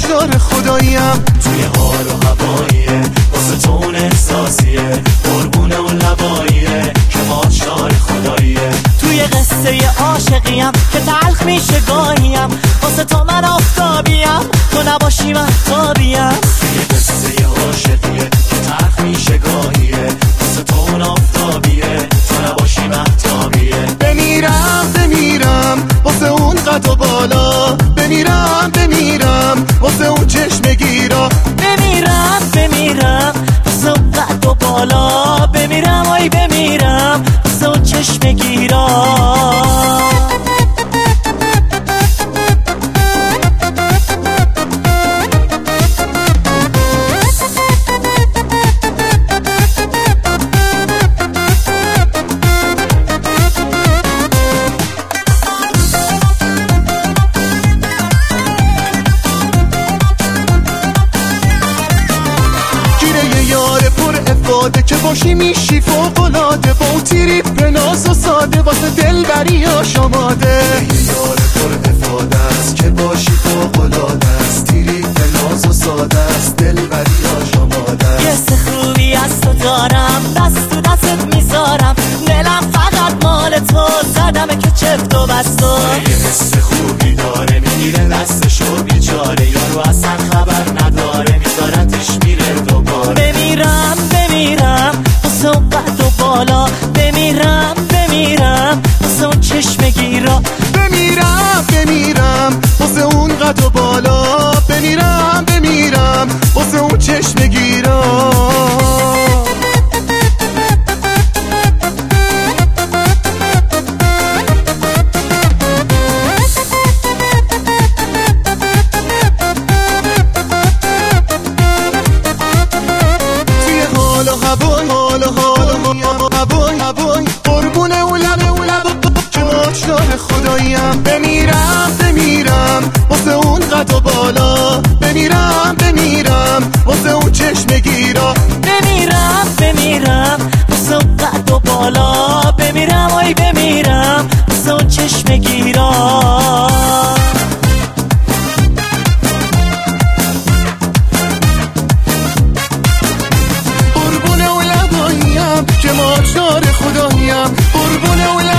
ماجدار خداییم. توی حال و هواییه واسه تو اون احساسیه، قربون اون لباییه که ماجدار خداییه. توی قصه عاشقیم که تلخ میشه گاهیم، واسه تو من آفتابیم تو نباشی مهتابیم. توی قصه عاشقیه که تلخ میشه گاهیه، واسه تو اون آفتابیه تو نباشی مهتابیه. بمیرم واسه اون قد و بالا، بمیرم واسه اون چشم گیرا. بمیرم واسه اون قد و بالا، بمیرم آی بمیرم واسه اون چشم گیرا. که باشی میشی فوق‌العاده، با اون تریپ ناز و ساده واسه دلبری آشاماده. یار پر افاده است که باشی فوق‌العاده است، تریپ ناز و ساده است، دلبری آشاماده است. یه حس خوبی از تو دارم، دست تو دستت میذارم، دلم فقط مال تو، زدمه که چفت و بستو. یه حس خوبی داره میگیره دستشو بیچاره، یارو اصلا خبر نداره میذارتش میره دوباره. بمیرم واسه اون قد و بالا، بمیرم واسه اون چشم گیرا. بمیرم واسه اون قد و بالا، بمیرم واسه اون چشم گیرا. قربون اون لب که ماجدار خداییم. بمیرم واسه اون قد و بالا، بمیرم واسه اون چشم گیرا. بمیرم واسه اون قد و بالا، بمیرم آی بمیرم واسه اون چشم گیرا. قربون اون لباییم که ماجدار خداییم، قربون اون